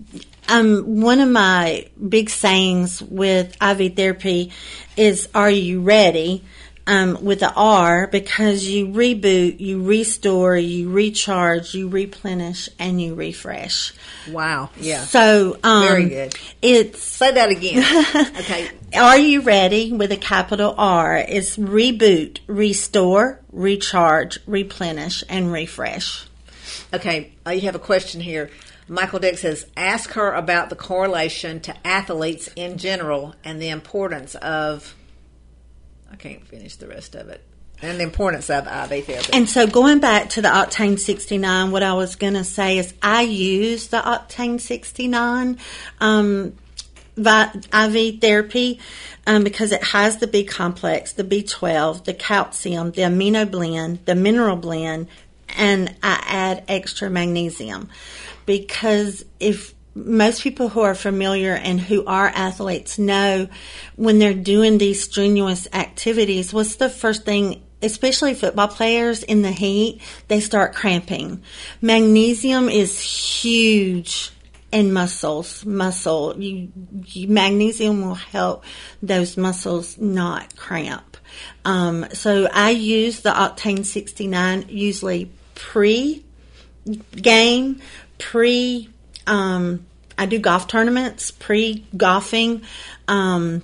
Um, one of my big sayings with I V therapy is, "Are you ready?" Um, with the R, because you reboot, you restore, you recharge, you replenish, and you refresh. Wow. Yeah. So, um, very good. It's say that again. Okay. Are you ready with a capital R? It's reboot, restore, recharge, replenish, and refresh. Okay. Uh, you have a question here. Michael Dick says, ask her about the correlation to athletes in general and the importance of, I can't finish the rest of it, and the importance of I V therapy. And so going back to the Octane sixty-nine, what I was going to say is I use the Octane sixty-nine um, I V therapy um, because it has the B complex, the B twelve, the calcium, the amino blend, the mineral blend, and I add extra magnesium. Because if most people who are familiar and who are athletes know when they're doing these strenuous activities, what's the first thing, especially football players in the heat, they start cramping. Magnesium is huge in muscles. Muscle, you, you, magnesium will help those muscles not cramp. Um, so I use the Octane sixty-nine usually pre-game, pre um I do golf tournaments, pre-golfing. Um,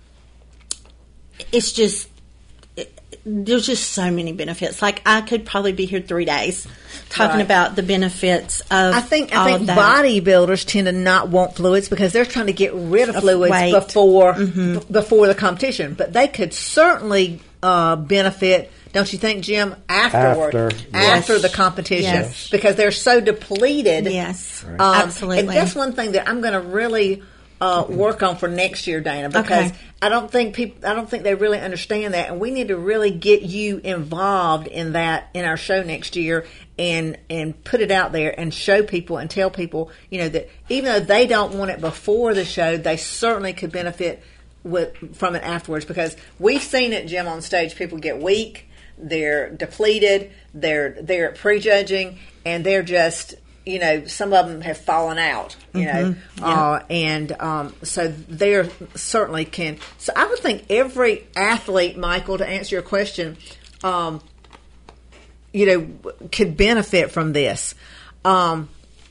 it's just, it, there's just so many benefits. Like, I could probably be here three days talking right. about the benefits of I think, all I think of that. Bodybuilders tend to not want fluids because they're trying to get rid of, of fluids weight. before mm-hmm. b- before the competition. But they could certainly uh, benefit, don't you think, Jim, afterward, after, after yes. the competition, yes. because they're so depleted. Yes, um, absolutely. And that's one thing that I'm going to really uh, work on for next year, Dana, because okay. I don't think people, I don't think they really understand that, and we need to really get you involved in that in our show next year, and and put it out there and show people and tell people, you know, that even though they don't want it before the show, they certainly could benefit with from it afterwards, because we've seen it, Jim, on stage. People get weak. They're depleted, they're they're prejudging, and they're just, you know, some of them have fallen out, you mm-hmm. know, yeah. uh, and um, so they certainly can. So I would think every athlete, Michael, to answer your question, um, you know, could benefit from this. Um,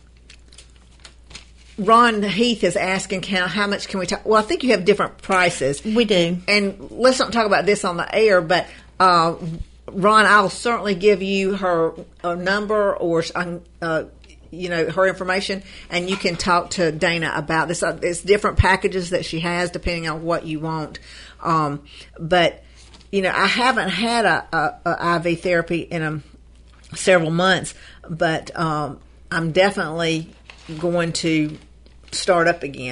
Ron Heath is asking, can, how much can we talk? Well, I think you have different prices. We do. And let's not talk about this on the air, but uh, Ron, I'll certainly give you her uh, number or, uh, you know, her information, and you can talk to Dana about this. Uh, it's different packages that she has depending on what you want. Um, but, you know, I haven't had a, a, a I V therapy in a, several months, but um, I'm definitely going to start up again.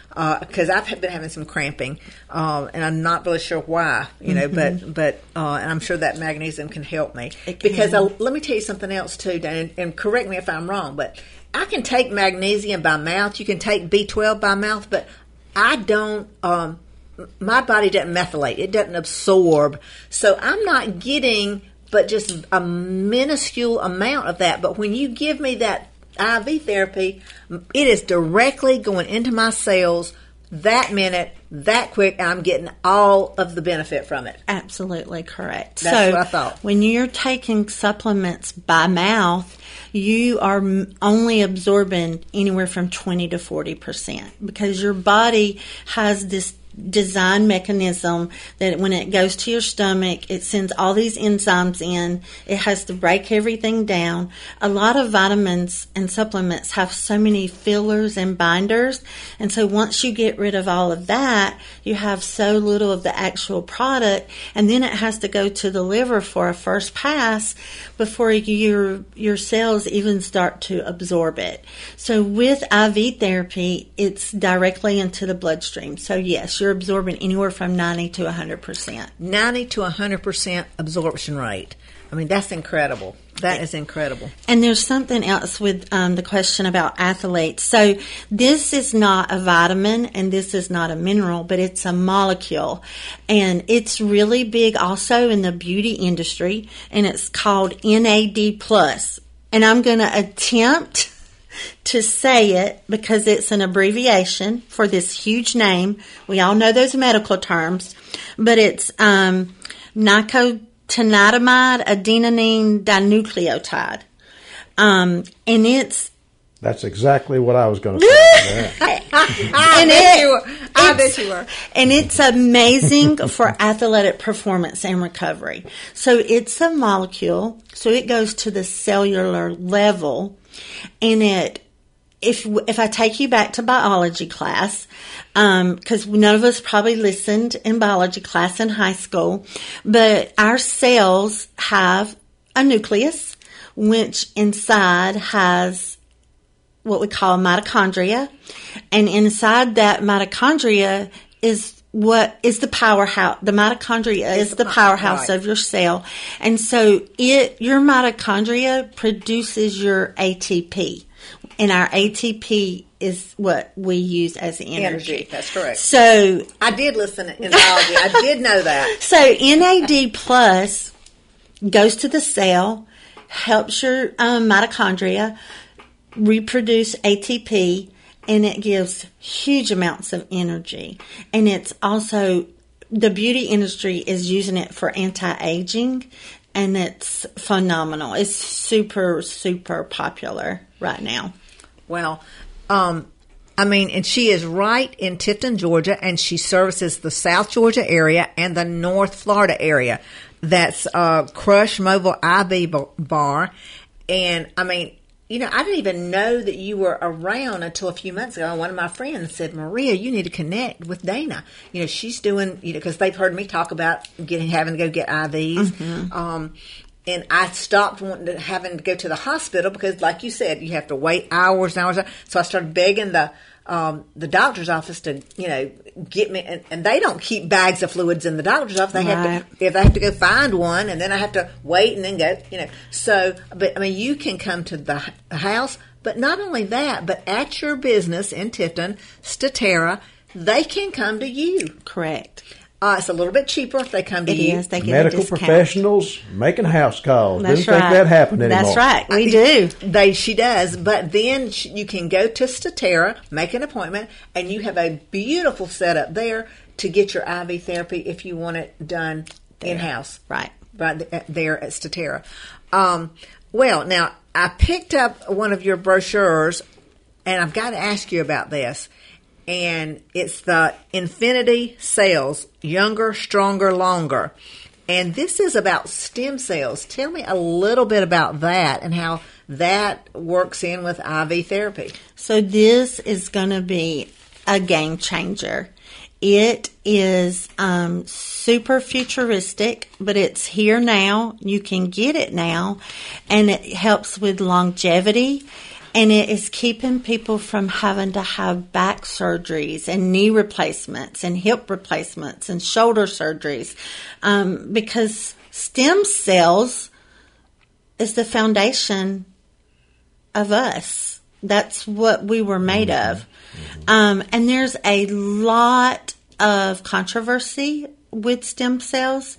because uh, I've been having some cramping, uh, and I'm not really sure why, you know, mm-hmm. but but uh, and I'm sure that magnesium can help me. Because I, let me tell you something else too, Dan, and, and correct me if I'm wrong, but I can take magnesium by mouth. You can take B twelve by mouth, but I don't. Um, my body doesn't methylate; it doesn't absorb, so I'm not getting but just a minuscule amount of that. But when you give me that I V therapy, it is directly going into my cells that minute, that quick, and I'm getting all of the benefit from it. Absolutely correct. That's so what I thought. When you're taking supplements by mouth, you are only absorbing anywhere from twenty to forty percent because your body has this design mechanism that when it goes to your stomach, it sends all these enzymes in. It has to break everything down. A lot of vitamins and supplements have so many fillers and binders, and so once you get rid of all of that, you have so little of the actual product, and then it has to go to the liver for a first pass before your your cells even start to absorb it. So with I V therapy, it's directly into the bloodstream. So yes, you're absorbing anywhere from ninety to one hundred percent. ninety to one hundred percent absorption rate. I mean, that's incredible. That is incredible. And there's something else with um, the question about athletes. So this is not a vitamin and this is not a mineral, but it's a molecule. And it's really big also in the beauty industry, and it's called N A D plus. And I'm going to attempt to say it because it's an abbreviation for this huge name. We all know those medical terms, but it's um, nicotinamide adenine dinucleotide. Um, and it's That's exactly what I was going to say. I, and bet it, you were. I bet you were. And it's amazing for athletic performance and recovery. So it's a molecule, so it goes to the cellular level, and it, if if I take you back to biology class, because um, none of us probably listened in biology class in high school, but our cells have a nucleus, which inside has what we call mitochondria, and inside that mitochondria is what is the powerhouse. The mitochondria is the powerhouse of your cell, and so it your mitochondria produces your A T P, and our A T P is what we use as energy. Energy, that's correct. So I did listen in biology. I did know that. So N A D plus goes to the cell, helps your um, mitochondria reproduce A T P, and it gives huge amounts of energy. And it's also, the beauty industry is using it for anti-aging, and it's phenomenal. It's super, super popular right now. Well, um, I mean, and she is right in Tifton, Georgia, and she services the South Georgia area and the North Florida area. That's uh, Crush Mobile I V Bar. And, I mean, you know, I didn't even know that you were around until a few months ago. One of my friends said, Maria, you need to connect with Dana. You know, she's doing, you know, because they've heard me talk about getting having to go get I Vs. Mm-hmm. Um, and I stopped wanting to, having to go to the hospital because, like you said, you have to wait hours and hours. So I started begging the um, the doctor's office to, you know, get me. And, and they don't keep bags of fluids in the doctor's office. They right. have to, if they have to go find one, and then I have to wait and then go, you know. So, but I mean, you can come to the house, but not only that, but at your business in Tifton, Statera, they can come to you. Correct. Uh, it's a little bit cheaper if they come to it you. Is. They get Medical a discount. Professionals making house calls. That's Didn't right. think that happened anymore. That's right. We I, do. They she does, but then she, you can go to Statera, make an appointment, and you have a beautiful setup there to get your I V therapy if you want it done in house. Right. Right there at Statera. Um, well, now I picked up one of your brochures, and I've got to ask you about this. And it's the Infinity Cells, Younger, Stronger, Longer. And this is about stem cells. Tell me a little bit about that and how that works in with I V therapy. So this is going to be a game changer. It is um, super futuristic, but it's here now. You can get it now, and it helps with longevity. And it is keeping people from having to have back surgeries and knee replacements and hip replacements and shoulder surgeries. Um, because stem cells is the foundation of us. That's what we were made of. Um, and there's a lot of controversy with stem cells.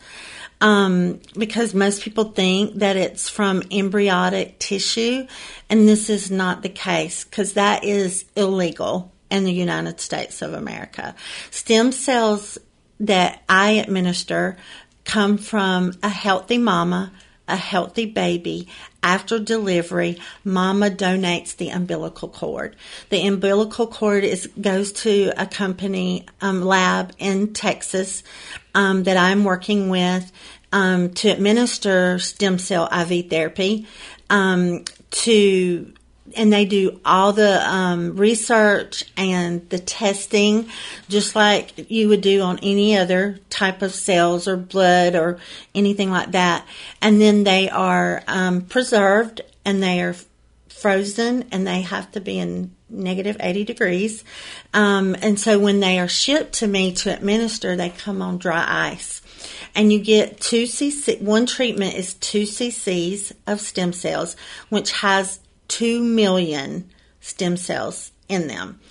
Um, because most people think that it's from embryonic tissue, and this is not the case, because that is illegal in the United States of America. Stem cells that I administer come from a healthy mama, a healthy baby. After delivery, mama donates the umbilical cord. The umbilical cord is goes to a company um, lab in Texas um, that I'm working with um, to administer stem cell I V therapy. Um, to and they do all the um, research and the testing, just like you would do on any other type of cells or blood or anything like that. And then they are um, preserved and they are frozen and they have to be in negative eighty degrees. Um, and so when they are shipped to me to administer, they come on dry ice. And you get two cc. One treatment is two cc's of stem cells, which has two million stem cells in them.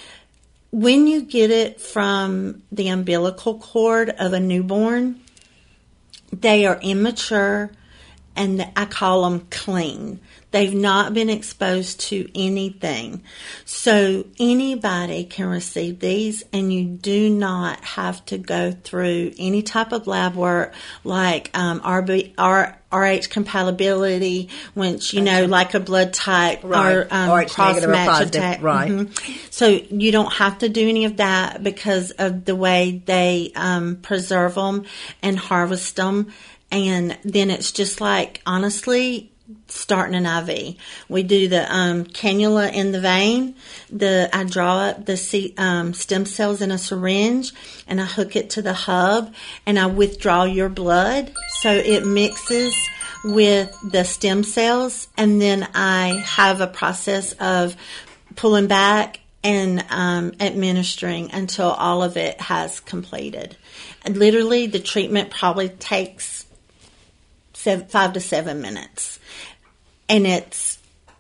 When you get it from the umbilical cord of a newborn, they are immature and I call them clean. They've not been exposed to anything. So anybody can receive these, and you do not have to go through any type of lab work like um, R B, R, Rh compatibility, which, you know, like a blood type right. or um, cross-match attack. Right. Mm-hmm. So you don't have to do any of that because of the way they um, preserve them and harvest them. And then it's just like, honestly, starting an I V. We do the um, cannula in the vein. The I draw up the C, um, stem cells in a syringe, and I hook it to the hub, and I withdraw your blood so it mixes with the stem cells, and then I have a process of pulling back and um, administering until all of it has completed. And literally, the treatment probably takes seven, five to seven minutes. And it's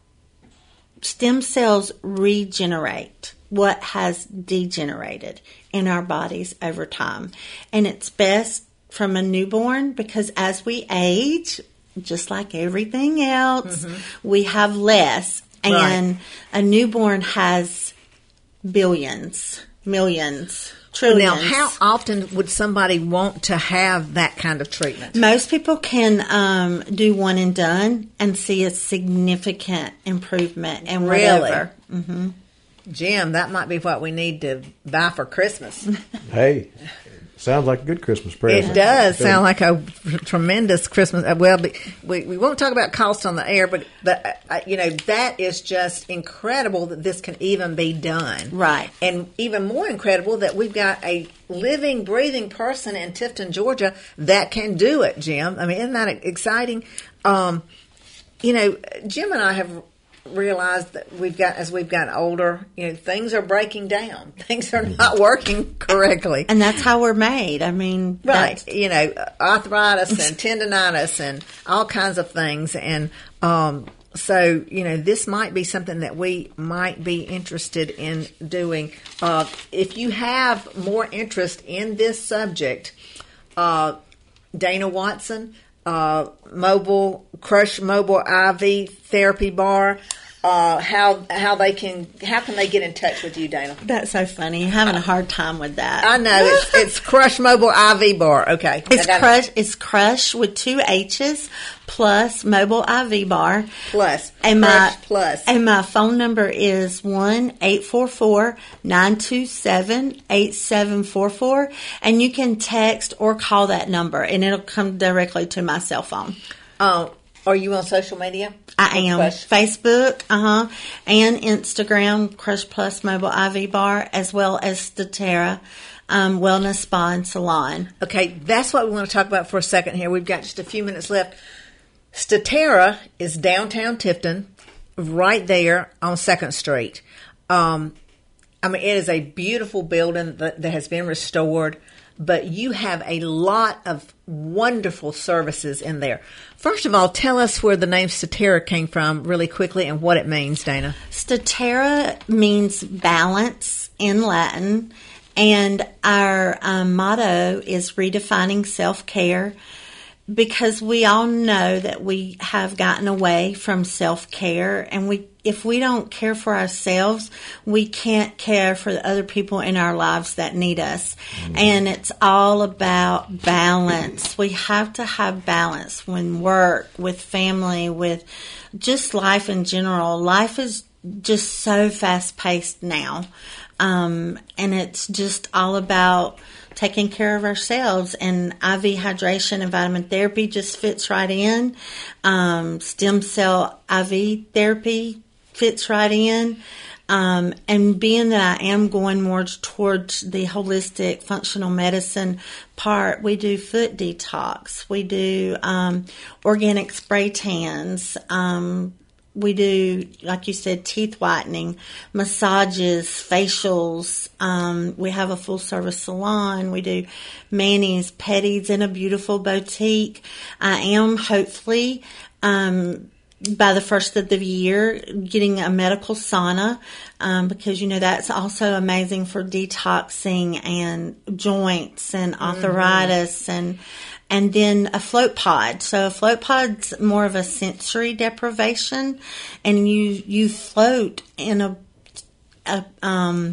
stem cells regenerate what has degenerated in our bodies over time. And it's best from a newborn because as we age, just like everything else, mm-hmm. we have less. And right. a newborn has billions, millions, trillions. Now, how often would somebody want to have that kind of treatment? Most people can um, do one and done and see a significant improvement and whatever. Really? Mm-hmm. Jim, that might be what we need to buy for Christmas. Hey, sounds like a good Christmas present. It does sound like a tremendous Christmas. Well, we we won't talk about cost on the air, but the, uh, you know that is just incredible that this can even be done. Right, and even more incredible that we've got a living, breathing person in Tifton, Georgia, that can do it. Jim, I mean, isn't that exciting? Um, you know, Jim and I have realized that we've got as we've gotten older, you know, things are breaking down. Things are not working correctly. And that's how we're made. I mean, right. You know, arthritis and tendonitis and all kinds of things. And um, so, you know, this might be something that we might be interested in doing. Uh, if you have more interest in this subject, uh, Dana Watson, Uh, mobile Crush Mobile I V Therapy Bar. Uh, how how they can how can they get in touch with you, Dana? That's so funny. I'm having a hard time with that. I know it's, it's Crush Mobile I V Bar. Okay, it's Crush. It. It's Crush with two H's plus Mobile I V Bar plus and Crush my plus and my phone number is one eight four four nine two seven eight seven four four, and you can text or call that number, and it'll come directly to my cell phone. Oh. Are you on social media? I am. Crush? Facebook, uh-huh, and Instagram, Crush Plus Mobile I V Bar, as well as Statera um, Wellness Spa and Salon. Okay, that's what we want to talk about for a second here. We've got just a few minutes left. Statera is downtown Tifton, right there on Second Street. Um, I mean, it is a beautiful building that, that has been restored, but you have a lot of wonderful services in there. First of all, tell us where the name Statera came from really quickly and what it means, Dana. Statera means balance in Latin, and our um, motto is redefining self-care, because we all know that we have gotten away from self-care, and we if we don't care for ourselves, we can't care for the other people in our lives that need us. Mm-hmm. And it's all about balance. We have to have balance when work, with family, with just life in general. Life is just so fast-paced now. Um, and it's just all about taking care of ourselves, and I V hydration and vitamin therapy just fits right in. Um, stem cell I V therapy fits right in. Um, and being that I am going more towards the holistic functional medicine part, we do foot detox. We do um, organic spray tans. Um, we do, like you said, teeth whitening, massages, facials. Um, we have a full-service salon. We do manis, pedis in a beautiful boutique. I am hopefully um, by the first of the year getting a medical sauna, um, because, you know, that's also amazing for detoxing and joints and arthritis, mm-hmm. and and then a float pod. So a float pod's more of a sensory deprivation, and you you float in a, a um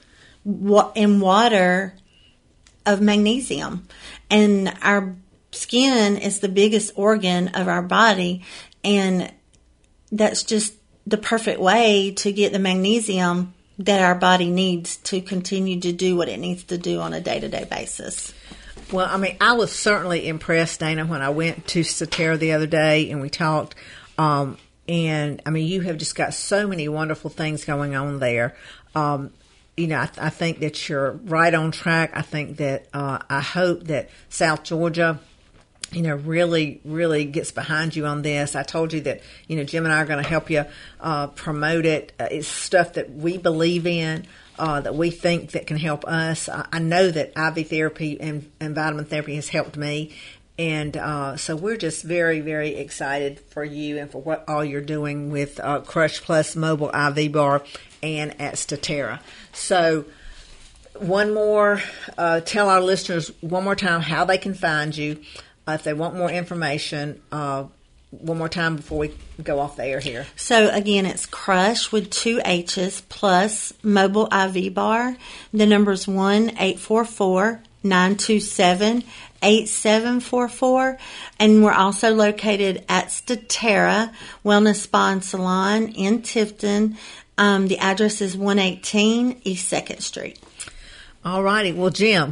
wa- in water of magnesium, and our skin is the biggest organ of our body, and that's just the perfect way to get the magnesium that our body needs to continue to do what it needs to do on a day-to-day basis. Well, I mean, I was certainly impressed, Dana, when I went to Statera the other day and we talked. Um, and, I mean, you have just got so many wonderful things going on there. Um, you know, I, I think that you're right on track. I think that uh, I hope that South Georgia, you know, really, really gets behind you on this. I told you that, you know, Jim and I are going to help you uh, promote it. Uh, it's stuff that we believe in. Uh, that we think that can help us. I, I know that I V therapy and, and vitamin therapy has helped me. And uh, so we're just very, very excited for you and for what all you're doing with uh, Crush Plus Mobile I V Bar and at Statera. So one more, uh, tell our listeners one more time how they can find you. Uh, if they want more information, uh, one more time before we go off the air here. So, again, it's Crush with two H's plus Mobile I V Bar. The number is one eight four four, nine two seven, eight seven four four. And we're also located at Statera Wellness Spa and Salon in Tifton. Um, the address is one eighteen East second Street. All righty. Well, Jim,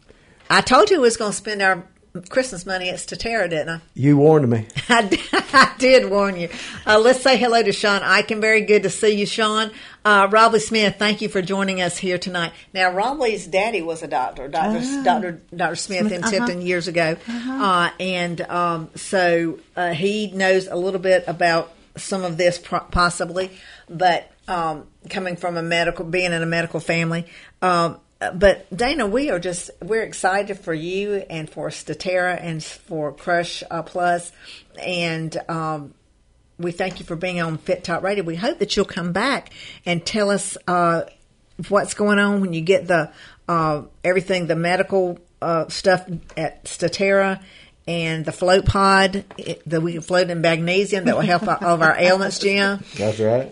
I told you we was going to spend our Christmas money at Statera, didn't I? You warned me. I did, I did warn you. Uh, let's say hello to Sean Eichen. Very good to see you, Sean. Uh, Robley Smith, thank you for joining us here tonight. Now, Robley's daddy was a doctor, Doctor Oh. Doctor Doctor Smith, Smith, in uh-huh. Tipton years ago, Uh-huh. uh, and um, so uh, he knows a little bit about some of this, pro- possibly. But um, coming from a medical, being in a medical family. Um, But Dana, we are just, we're excited for you and for Statera and for Crush uh, Plus. And um, we thank you for being on Fit Talk Radio. We hope that you'll come back and tell us uh, what's going on when you get the uh, everything, the medical uh, stuff at Statera and the float pod it, that we can float in magnesium that will help all of our ailments, Jim. That's right.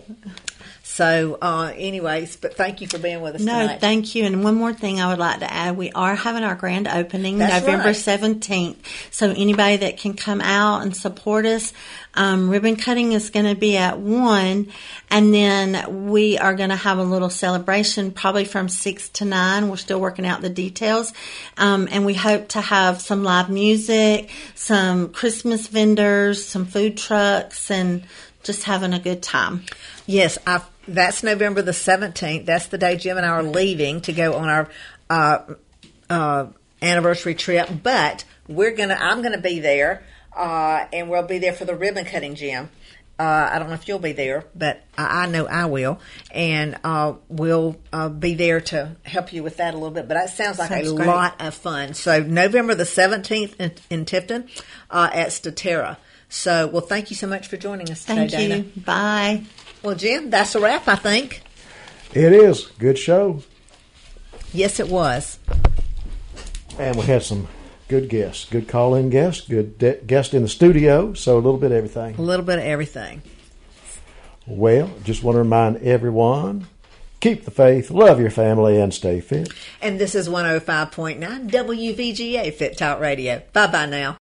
So, uh, anyways, but thank you for being with us No, tonight. thank you. And one more thing I would like to add. We are having our grand opening That's November right. seventeenth. So anybody that can come out and support us, um, ribbon cutting is going to be at one. And then we are going to have a little celebration probably from six to nine. We're still working out the details. Um, and we hope to have some live music, some Christmas vendors, some food trucks, and just having a good time. Yes, I, that's November the seventeenth. That's the day Jim and I are leaving to go on our uh, uh, anniversary trip. But we're gonna, I'm gonna be there, uh, and we'll be there for the ribbon cutting, Jim. Uh, I don't know if you'll be there, but I, I know I will. And uh, we'll uh, be there to help you with that a little bit. But it sounds like Sounds a great. lot of fun. So November the seventeenth in, in Tifton uh, at Statera. So, well, thank you so much for joining us today, Thank Dana. you. Bye. Well, Jim, that's a wrap, I think. It is. Good show. Yes, it was. And we had some good guests, good call-in guests, good de- guest in the studio, so a little bit of everything. A little bit of everything. Well, just want to remind everyone, keep the faith, love your family, and stay fit. And this is one oh five point nine W V G A Fit Talk Radio. Bye-bye now.